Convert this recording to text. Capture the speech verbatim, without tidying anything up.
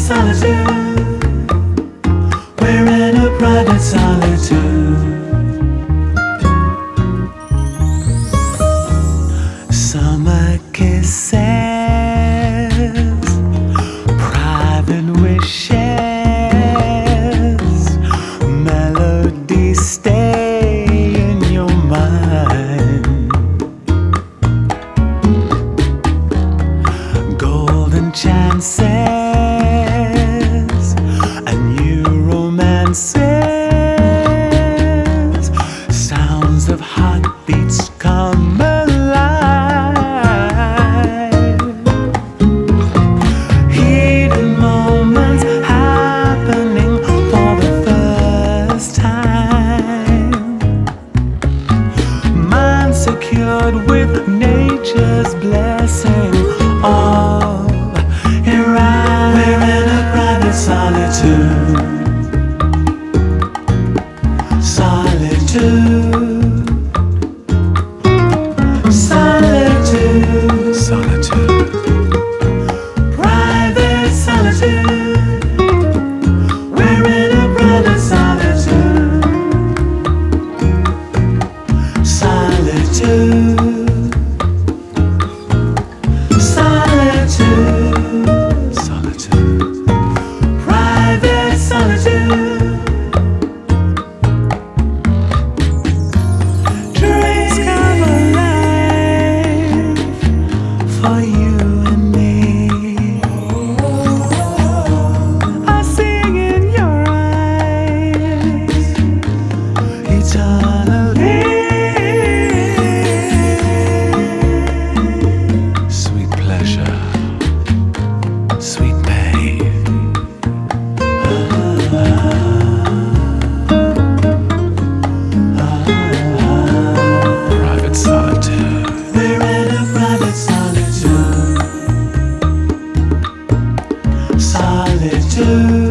solitude. We're in a private solitude. Summer kisses, private wishes, melodies stay in your mind. Golden chances and new romances, sounds of heartbeats come alive. Heated moments happening for the first time. Mind secured with nature's blessing. All around, we're in a private solitude. Solitude. Solitude. Solitude. Private solitude. We're in a private solitude. Solitude. Solitude. Solitude. Private solitude. Dreams come alive for you and me. I see in your eyes eternally. Sweet pleasure, sweet pain. Private solitude. We're in a private solitude. Solitude.